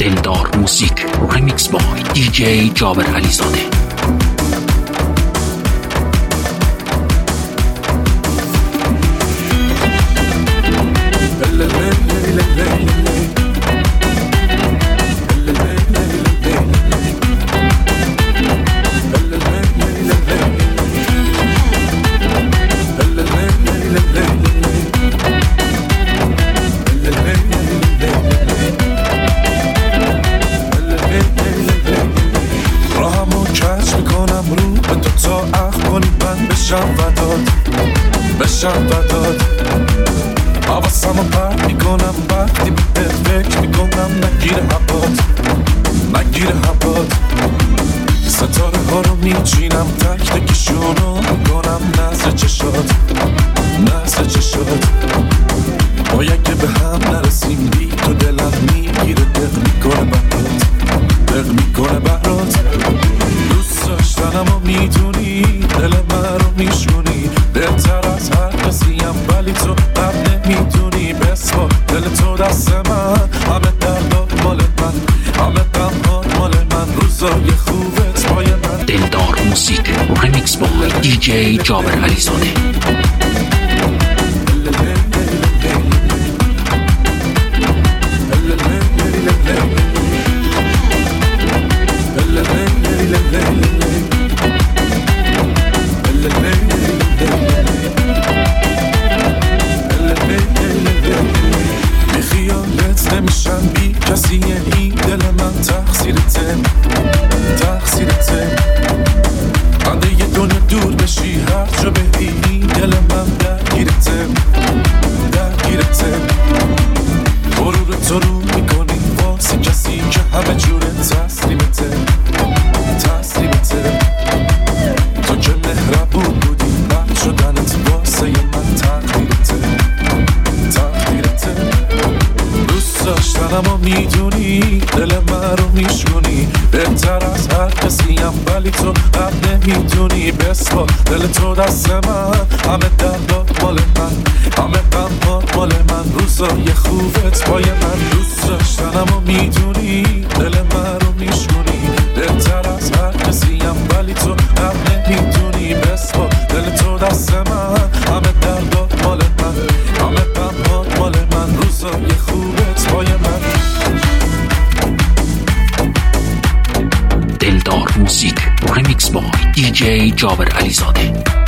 دلدار موزیک ریمیکس بای دیجی جابر علیزاده. بشم وداد حواسمو پرد میکنم وقتی به فکر میکنم نگیر هبات ستاره ها رو میچینم تک تکشونو میکنم نزد چشات باید که به هم نرسیم بی تو دلم میگیره دق میکنه برات دوست داشتنم و میدونی دل من رو میشونی بهتر از هر کسیم ولی تو قبل نمیدونی بسپار دل تو دست من همه دردات مال من همه غمات مال من روزای خوبت پای من. دلدار موزیک ریمیکس بای دیجی جابر علیزاده. نمیشم بی کسی این دل من تقصیرته بعد یه دنیا دور بشی هر جا ببینی دل من درگیرته غرور تو رو میکنی واسه کسی که همه جوره تسلیمته تو که مهربون بودی بد شدنت واسه من تقدیرته داشتنم و میدونی دل من رو میشونی بهتر از هر کسیم ولی تو قبل نمیدونی بسپار دل تو دست من همه دردات مال من همه غمات مال من روزای خوبت پای من. دوست داشتنم و میدونی دل من رو میشونی بهتر از هر کسیم ولی تو قبل نمیدونی بسپار دل تو دست من همه دردات مال من همه غمات مال من روزای خوبت پای من. دلدار موزیک ریمیکس بای دیجی جابر علیزاده.